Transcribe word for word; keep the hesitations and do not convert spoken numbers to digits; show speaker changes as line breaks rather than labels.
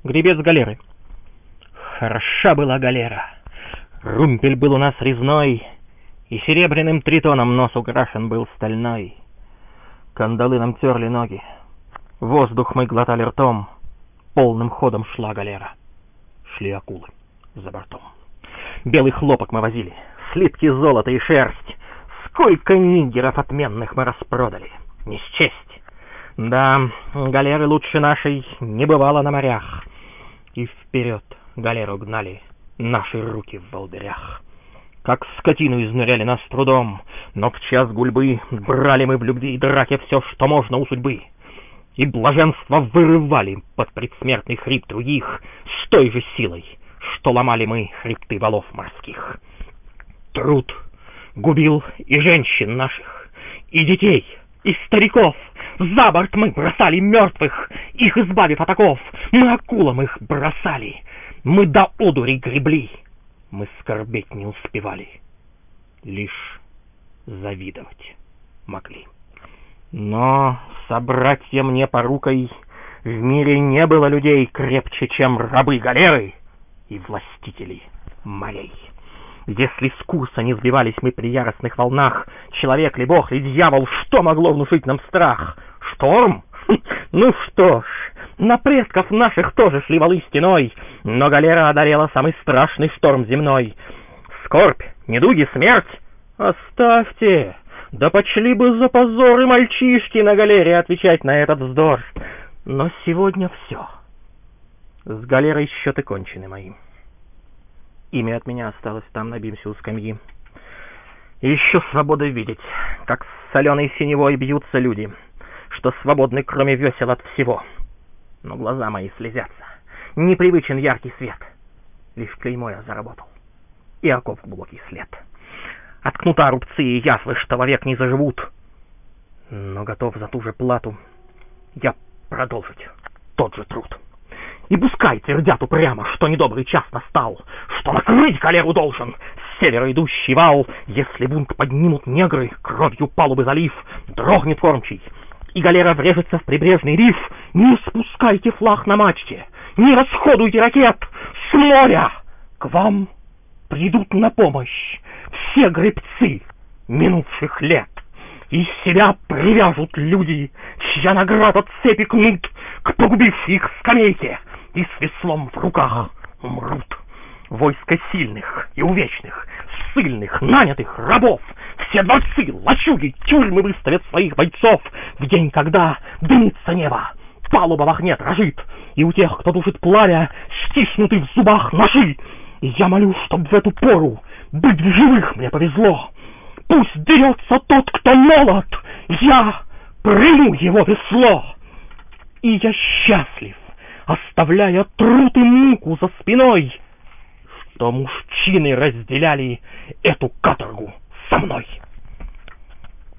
Гребец галеры. Хороша была галера. Румпель был у нас резной, и серебряным тритоном нос украшен был стальной. Кандалы нам терли ноги, воздух мы глотали ртом, полным ходом шла галера. Шли акулы за бортом. Белый хлопок мы возили, слитки золота и шерсть. Сколько нигеров отменных мы распродали, не счесть. Да, галеры лучше нашей не бывало на морях. И вперед галеру гнали наши руки в волдырях. Как скотину изнуряли нас трудом, но в час гульбы брали мы в любви и драке все, что можно у судьбы. И блаженство вырывали под предсмертный хрип других с той же силой, что ломали мы хребты валов морских. Труд губил и женщин наших, и детей, и стариков. За борт мы бросали мертвых, их избавив от оков. Мы акулам их бросали, мы до одури гребли. Мы скорбеть не успевали, лишь завидовать могли. Но, собратья мне порукой, в мире не было людей крепче, чем рабы галеры и властители морей. Если с курса не сбивались мы при яростных волнах, человек ли, бог ли, дьявол, что могло внушить нам страх? Шторм? Ну что ж, на предков наших тоже шли валы стеной, но галера одолела самый страшный шторм земной. Скорбь, недуги, смерть? Оставьте, да почли бы за позоры мальчишки на галере отвечать на этот вздор. Но сегодня все. С галерой счеты кончены мои. Имя от меня осталось там на бимсе у скамьи. И еще свобода видеть, как с соленой синевой бьются люди, что свободны, кроме весел, от всего. Но глаза мои слезятся, непривычен яркий свет. Лишь клеймо я заработал, и окоп глубокий след. От кнута рубцы и язвы, что вовек не заживут. Но готов за ту же плату я продолжить тот же труд. И пускай твердят упрямо, что недобрый час настал, что накрыть галеру должен с севера идущий вал. Если бунт поднимут негры, кровью палубы залив, дрогнет кормчий, и галера врежется в прибрежный риф. Не спускайте флаг на мачте, не расходуйте ракет. С моря к вам придут на помощь все гребцы минувших лет. Из себя привяжут люди, чья награда цепи кнут к погубившей их скамейке, и с веслом в руках умрут. Войско сильных и увечных, ссыльных, нанятых рабов, все дворцы, лачуги, тюрьмы выставят своих бойцов в день, когда дымится небо, палуба в огне дрожит, и у тех, кто душит пламя, стиснуты в зубах ножи. И я молю, чтоб в эту пору быть в живых мне повезло. Пусть дерется тот, кто молод, я приму его весло. И я счастлив, оставляя труд и муку за спиной, что мужчины разделяли эту каторгу со мной.